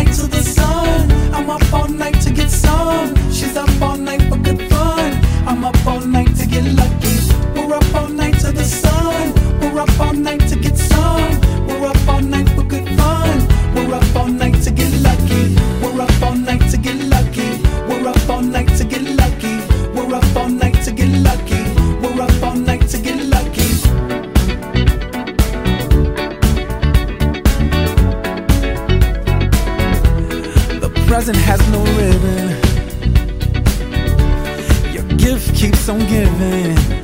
night to the sun. I'm up all night to get some. She's up all night for good fun. I'm up all night to get lucky. We're up all night to the sun. We're up all night to get some. We're up all night for good fun. We're up all night to get lucky. We're up all night to get lucky. We're up all night to get lucky. We're up all night to get lucky. We're up all night to get lucky. The present has no ribbon. Your gift keeps on giving.